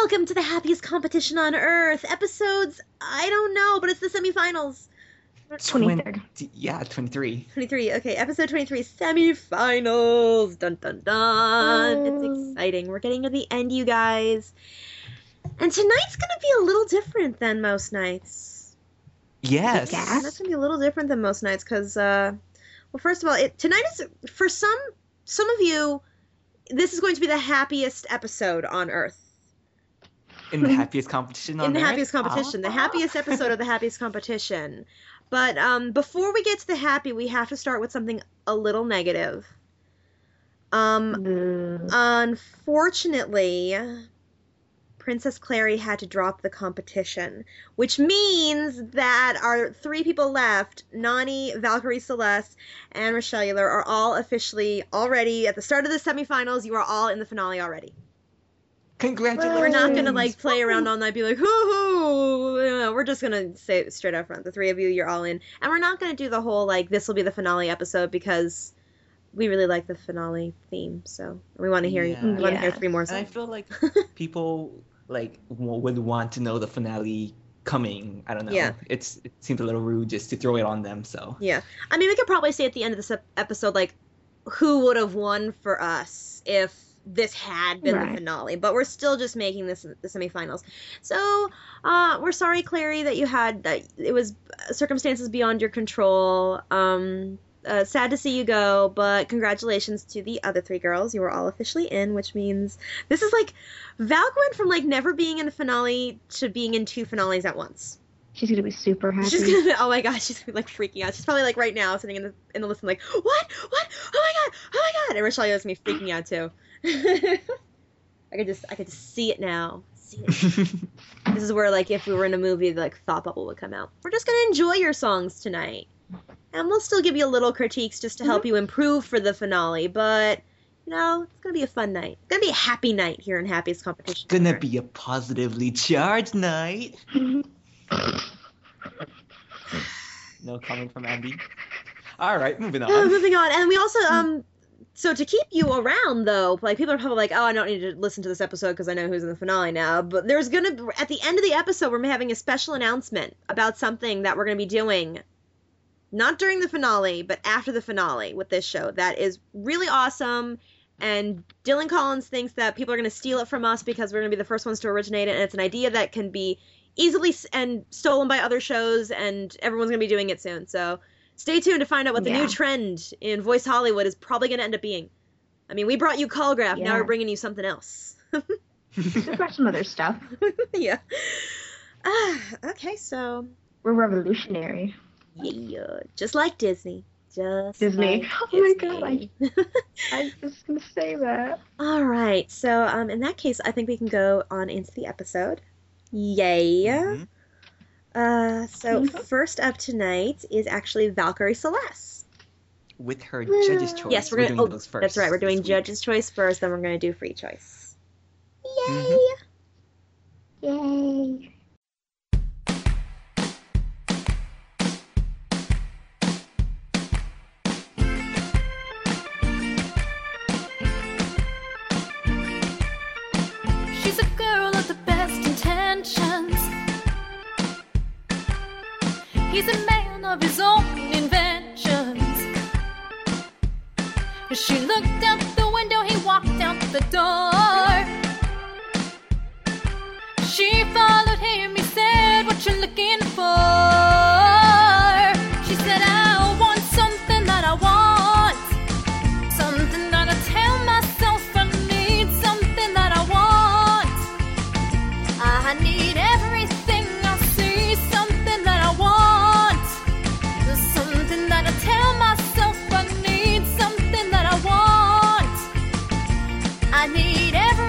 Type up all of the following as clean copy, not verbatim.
Welcome to the happiest competition on Earth. Episodes, I don't know, but it's the semifinals. 23rd. Yeah, 23. 23, okay, episode 23, semifinals. Dun, dun, dun. It's exciting. We're getting to the end, you guys. And tonight's going to be a little different than most nights. Yes. That's going to be a little different than most nights because, well, first of all, tonight is, for some of you, this is going to be the happiest episode on Earth. In the happiest competition on Earth? In the happiest competition. The happiest episode of the happiest competition. But before we get to the happy, we have to start with something a little negative. Unfortunately, Princess Clary had to drop the competition, which means that our three people left, Nani, Valkyrie Celeste, and Rochelle, are all officially already, at the start of the semifinals, you are all in the finale already. Congratulations! We're not gonna play around all night, be like, hoo-hoo! We're just gonna say it straight up front. The three of you, you're all in. And we're not gonna do the whole, this will be the finale episode because we really like the finale theme, so we want to hear hear three more songs. And I feel like people, would want to know the finale coming. I don't know. Yeah. It seems a little rude just to throw it on them, so. Yeah. I mean, we could probably say at the end of this episode, who would have won for us if this had been the finale, but we're still just making this the semifinals. So, we're sorry, Clary, that you had that. It was circumstances beyond your control. Sad to see you go, but congratulations to the other three girls. You were all officially in, which means this is Valk went from never being in a finale to being in two finales at once. She's gonna be super happy. She's gonna be, oh my gosh, she's gonna be freaking out. She's probably right now sitting in the listen what? Oh my god! And Rochelle is me freaking out too. I could just see it now. This is where if we were in a movie, the thought bubble would come out. We're just gonna enjoy your songs tonight, and we'll still give you a little critiques just to help you improve for the finale. But it's gonna be a fun night. It's gonna be a happy night here in Happiest Competition. It's gonna be a positively charged night. No comment from Andy. All right, moving on. Moving on, and we also So to keep you around, though, people are probably oh, I don't need to listen to this episode because I know who's in the finale now. But there's at the end of the episode, we're having a special announcement about something that we're going to be doing, not during the finale, but after the finale with this show. That is really awesome. And Dylan Collins thinks that people are going to steal it from us because we're going to be the first ones to originate it. And it's an idea that can be easily and stolen by other shows, and everyone's going to be doing it soon. So stay tuned to find out what the new trend in Voice Hollywood is probably going to end up being. I mean, we brought you Callgraph. Now we're bringing you something else. We've got some other stuff. Yeah. Okay, so we're revolutionary. Yeah, just like Disney. Disney. Like oh my god, I was just going to say that. All right, so in that case, I think we can go on into the episode. Yay. So first up tonight is actually Valkyrie Celeste. With her judge's choice. Yes, we're doing those first. That's right, we're doing judge's choice first, then we're going to do free choice. Yay! Yay! She's a girl of the best intentions. He's a man of his own inventions. As she looked out the window, he walked out the door. She followed him, he said, "What you looking for?" She said, "I want something that I want. Something that I tell myself I need. Something that I want. I need everything I see. Something that I want. Something that I tell myself I need. Something that I want. I need everything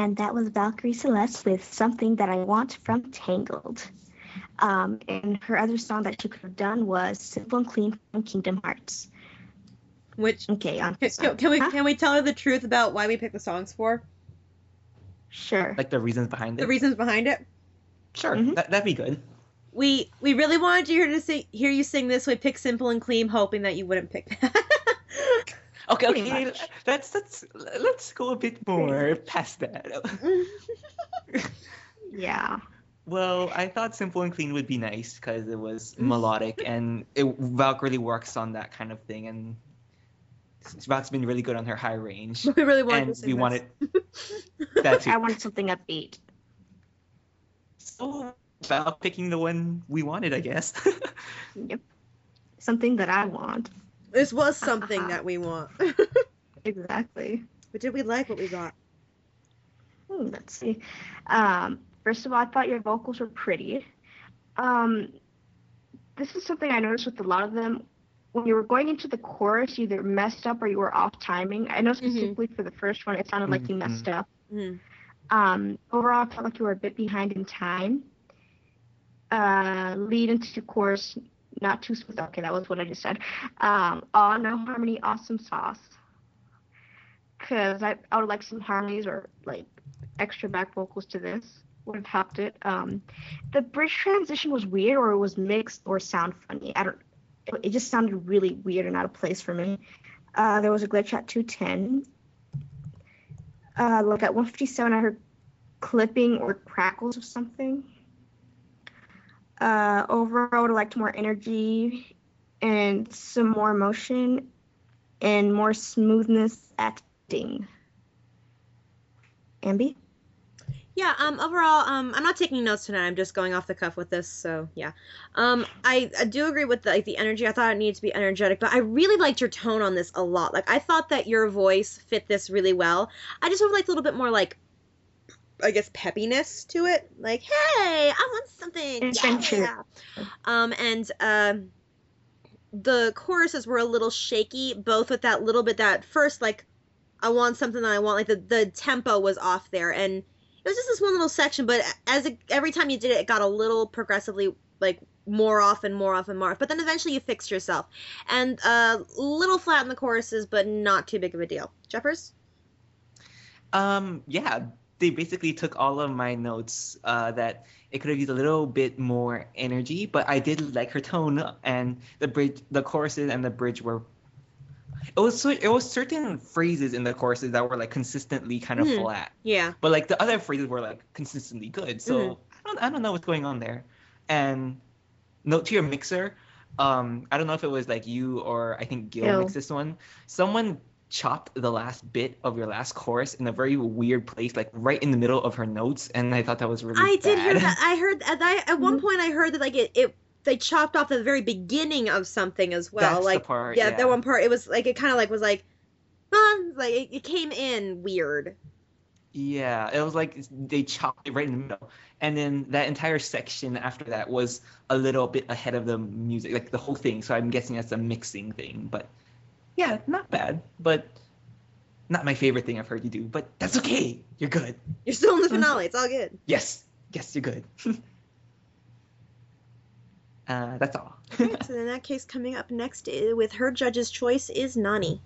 and that was Valkyrie Celeste with Something That I Want from Tangled. And her other song that she could have done was Simple and Clean from Kingdom Hearts. Which Okay, on can we tell her the truth about why we picked the songs for? Sure. Like the reasons behind it. The reasons behind it? Sure, Mhm. that'd be good. We really wanted to hear you sing this. We picked Simple and Clean, hoping that you wouldn't pick that. Pretty Okay. much. Let's go a bit more past that. Yeah. Well, I thought Simple and Clean would be nice because it was melodic and Valkyrie works on that kind of thing, and Val's been really good on her high range. We really wanted And to sing we this. wanted that too. I wanted something upbeat. So Val picking the one we wanted, I guess. Yep. Something that I want. This was something that we want. Exactly. But did we like what we got? Let's see. First of all, I thought your vocals were pretty. This is something I noticed with a lot of them. When you were going into the chorus, you either messed up or you were off timing. I know specifically for the first one, it sounded like you messed up. Mm. Overall, I felt like you were a bit behind in time. Lead into chorus, not too smooth. Okay, that was what I just said. Aw, no harmony, awesome sauce. Because I would like some harmonies or like extra back vocals to this. Would have helped it. The bridge transition was weird, or it was mixed, or sound funny. It just sounded really weird and out of place for me. There was a glitch at 210. Look, at 157, I heard clipping or crackles of something. Overall, I would have liked more energy and some more emotion and more smoothness acting. Ambi? Yeah, overall, I'm not taking notes tonight. I'm just going off the cuff with this, so yeah. I do agree with the energy. I thought it needed to be energetic, but I really liked your tone on this a lot. Like, I thought that your voice fit this really well. I just would have liked a little bit more, like, I guess, peppiness to it. Like, hey, I want something. Adventure. Yeah. The choruses were a little shaky, both with that little bit, that first, like, I want something that I want, like, the tempo was off there, and it was just this one little section, but every time you did it, it got a little progressively, like, more off and more off and more off. But then eventually you fixed yourself. And a little flat in the choruses, but not too big of a deal. Jeffers? Yeah, they basically took all of my notes that it could have used a little bit more energy, but I did like her tone, and the choruses and the bridge were. It was certain phrases in the choruses that were like consistently kind of flat. Yeah. But like the other phrases were like consistently good. So I don't know what's going on there. And note to your mixer, I don't know if it was like you or I think Gil mixed this one. Someone chopped the last bit of your last chorus in a very weird place, like right in the middle of her notes, and I thought that was really bad. I did hear that. I heard at one point I heard that like they chopped off the very beginning of something as well. That's like the part, yeah, yeah. that one part, it was like it kind of like was like it came in weird. Yeah, it was like they chopped it right in the middle. And then that entire section after that was a little bit ahead of the music, like the whole thing. So I'm guessing that's a mixing thing. But yeah, not bad. But not my favorite thing I've heard you do. But that's okay. You're good. You're still in the finale. It's all good. Yes, you're good. That's all. Alright, so in that case, coming up next with her judge's choice is Nani.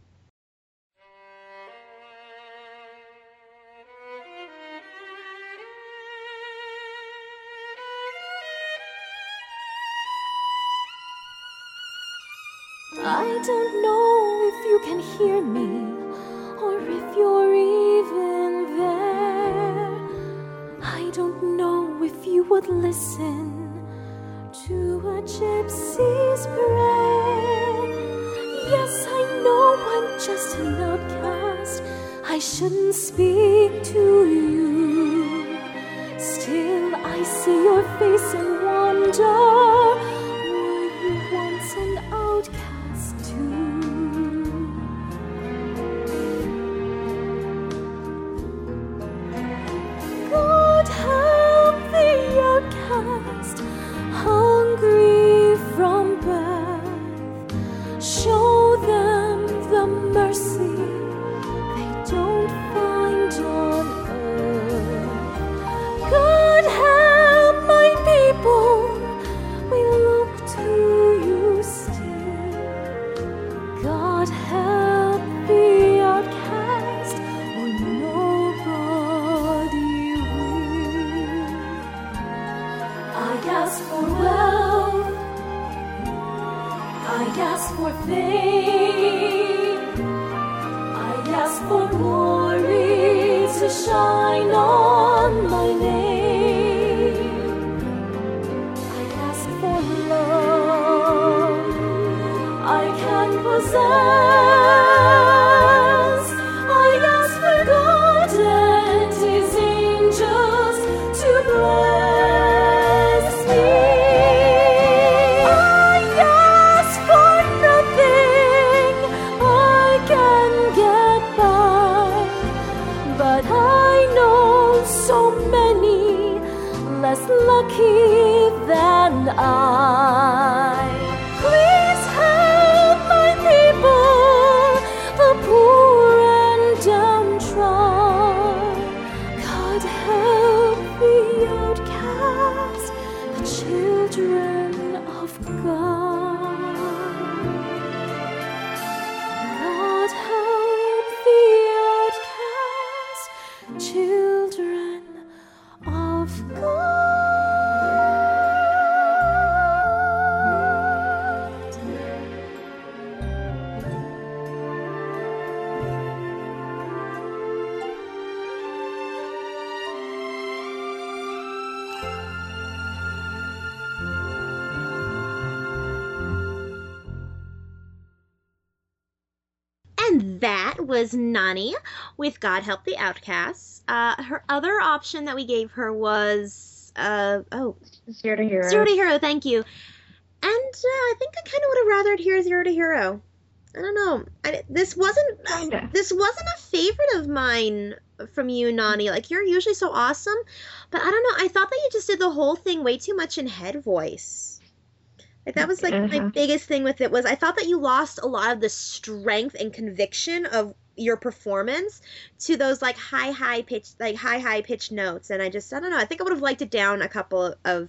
I don't know if you can hear me or if you're even there. I don't know if you would listen to a gypsy's prayer. Yes, I know I'm just an outcast. I shouldn't speak to you. Still, I see your face and wonder, were you once an outcast too? God help the outcast, hungry from birth. Show them the mercy they don't find on earth. ask for fame. I ask for glory to shine on my name. I ask for love I can possess. I ask for God and His angels to bless me. I ask for nothing, I can get by, but I know so many less lucky than I. Please help my people, the poor and downtrodden. God help the outcast, the children of God. God help the outcast, children of God. And that was Nani with God Help the Outcasts. Her other option that we gave her was, Zero to Hero. Zero to Hero, thank you. And I think I kind of would have rathered hear Zero to Hero. I don't know. This wasn't Kinda. a favorite of mine from you, Nani. Like, you're usually so awesome, but I don't know. I thought that you just did the whole thing way too much in head voice. Like, that was like my biggest thing with it was I thought that you lost a lot of the strength and conviction of your performance to those like high pitched notes, and I don't know. I think I would have liked it down a couple of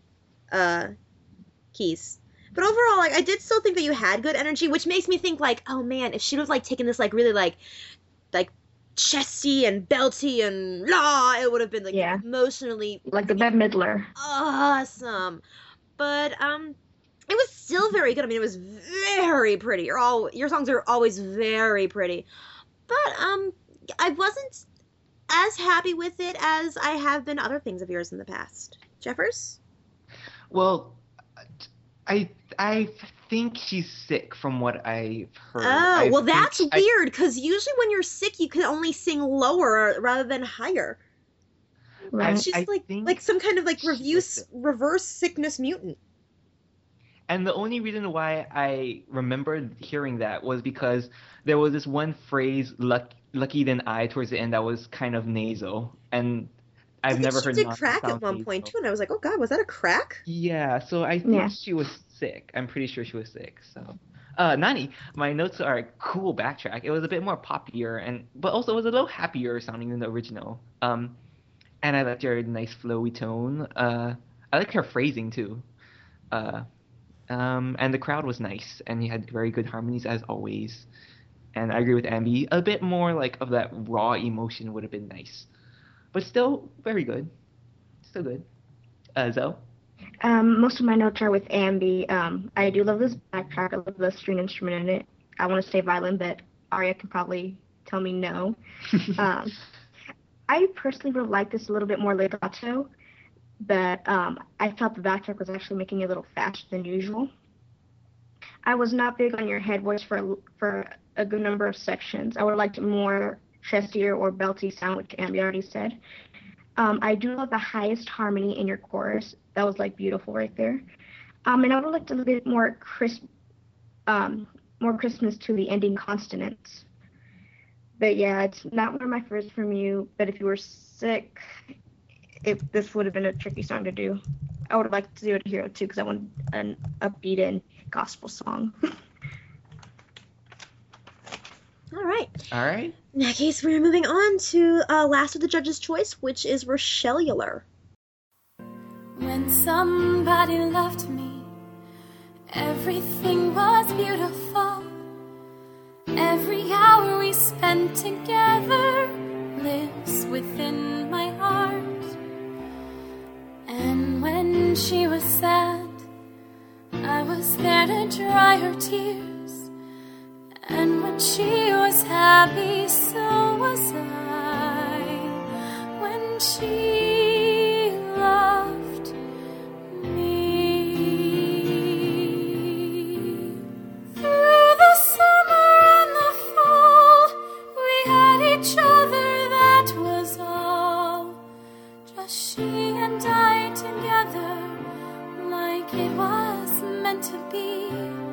keys. But overall, like, I did still think that you had good energy, which makes me think like, oh man, if she would have like taken this like really like chesty and belty and it would have been like emotionally Like the Bette Midler. awesome. But it was still very good. I mean, it was very pretty. Your songs are always very pretty. But I wasn't as happy with it as I have been other things of yours in the past. Jeffers? Well, I think she's sick from what I've heard. Oh, well, that's weird, because usually when you're sick, you can only sing lower rather than higher. Right. She's I like think some kind of like she's reverse sickness mutant. And the only reason why I remembered hearing that was because there was this one phrase, lucky than I, towards the end that was kind of nasal. And I've never heard she did Nani crack at sound one nasal. point, too, and I was like, oh, God, was that a crack? Yeah, so I think she was sick. I'm pretty sure she was sick. So, Nani, my notes are cool backtrack. It was a bit more poppier, but also it was a little happier sounding than the original. And I liked your nice flowy tone. I liked her phrasing, too. And the crowd was nice, and you had very good harmonies as always. And I agree with Ambi. A bit more like of that raw emotion would have been nice, but still very good. Still good. Zoe? Most of my notes are with Ambi. I do love this backtrack. I love the string instrument in it. I want to say violin, but Arya can probably tell me no. I personally would have liked this a little bit more legato, but I felt the backtrack was actually making it a little faster than usual. I was not big on your head voice for a good number of sections. I would have liked more chestier or belty sound, which Ambi already said. I do love the highest harmony in your chorus. That was like beautiful right there. And I would have liked a little bit more more crispness to the ending consonants. But yeah, it's not one of my favorites from you. But if you were sick, this would have been a tricky song to do. I would have liked Zero to Hero too, because I want an upbeat and gospel song. All right. All right. In that case, we're moving on to last of the judge's choice, which is Rochellular. When somebody loved me, everything was beautiful. Every hour we spent together lives within my heart. And when she was sad, I was was there to dry her tears, and when she was happy, so was I. When she loved me. Through the summer and the fall, we had each other, that was all. Just she and I together, like it was meant to be.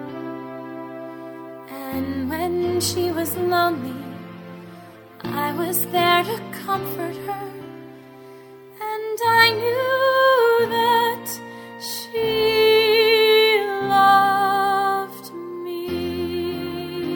And when she was lonely, I was there to comfort her, and I knew that she loved me.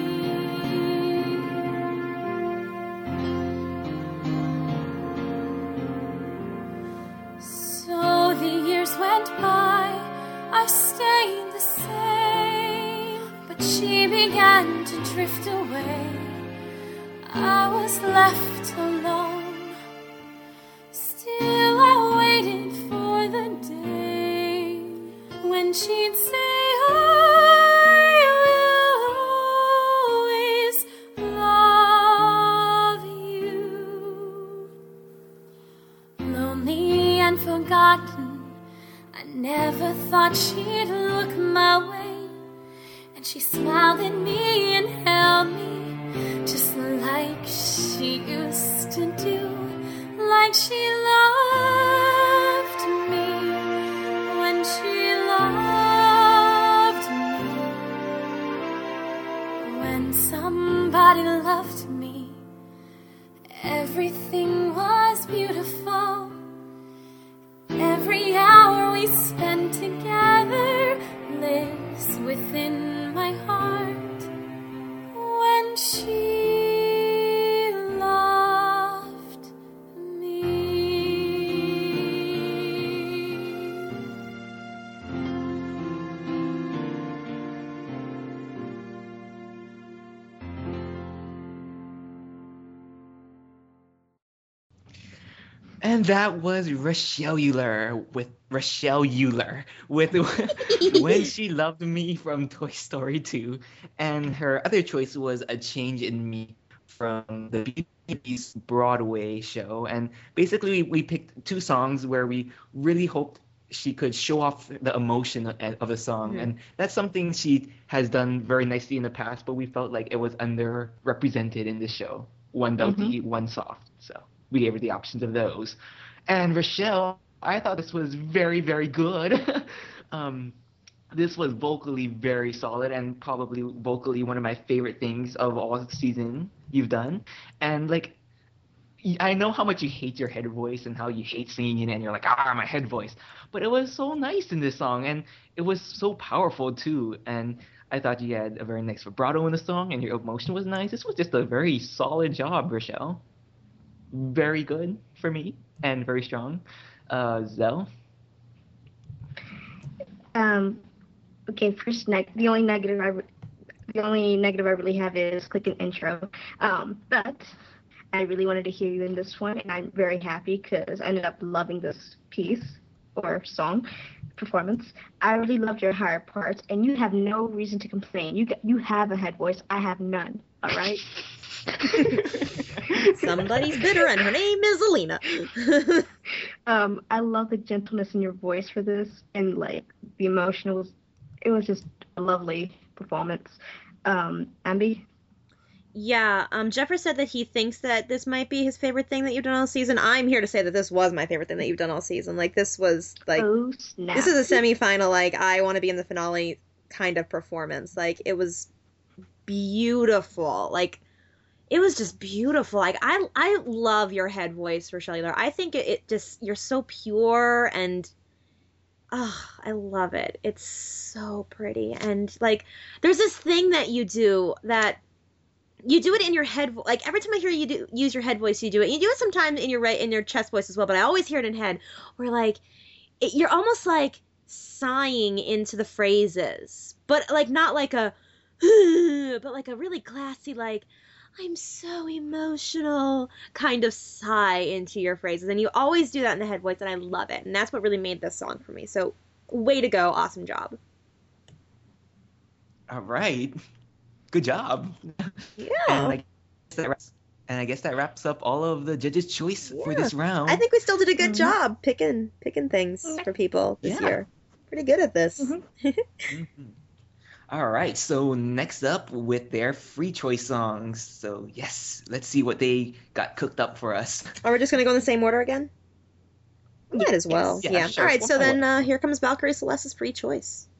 So the years went by, I stayed the same, but she began to drift away. I was left alone. Still I waited for the day when she'd say, I will always love you. Lonely and forgotten, I never thought she'd look my way. And she smiled at me and held me, just like she used to do, like she loved me when she loved me. When somebody loved me, everything was beautiful. Every hour we spent together lives within my heart. When she loved me. And that was Rochelle Euler with When She Loved Me from Toy Story 2. And her other choice was A Change in Me from the Beauty and the Beast Broadway show. And basically we picked two songs where we really hoped she could show off the emotion of the song. Mhm. And that's something she has done very nicely in the past, but we felt like it was underrepresented in this show. One belty, one soft. So we gave her the options of those. And Rochelle, I thought this was very, very good. This was vocally very solid and probably vocally one of my favorite things of all season you've done. And like, I know how much you hate your head voice and how you hate singing it and you're like, my head voice. But it was so nice in this song and it was so powerful too. And I thought you had a very nice vibrato in the song and your emotion was nice. This was just a very solid job, Rochelle. Very good for me and very strong. Zell? Okay, first the only negative I really have is clicking intro. But I really wanted to hear you in this one, and I'm very happy because I ended up loving this piece or song performance. I really loved your higher parts, and you have no reason to complain. You have a head voice. I have none. All right. Somebody's bitter, and her name is Alina. I love the gentleness in your voice for this, and like the emotion it was just a lovely performance. Ambi? Yeah, Jeffrey said that he thinks that this might be his favorite thing that you've done all season. I'm here to say that this was my favorite thing that you've done all season. Like, this was, like, Oh, snap. this is a semifinal, like, I want to be in the finale kind of performance. Like, it was beautiful. Like, it was just beautiful. Like, I love your head voice, Rochelle Euler. I think it just, you're so pure and, I love it. It's so pretty. And, like, there's this thing that you do that you do it in your head, like every time I hear you use your head voice, you do it. You do it sometimes in your chest voice as well, but I always hear it in head, where like you're almost like sighing into the phrases, but like not like a, but like a really classy, like I'm so emotional kind of sigh into your phrases, and you always do that in the head voice, and I love it, and that's what really made this song for me. So, way to go, awesome job. All right. Good job. Yeah. And I guess that wraps up all of the judges' choice for this round. I think we still did a good job picking things for people this year. Pretty good at this. All right, so next up with their free choice songs. So yes, let's see what they got cooked up for us. Are we just gonna go in the same order again? Might as well. Yeah, Yeah. sure. All right. So One by then here comes Valkyrie Celeste's free choice.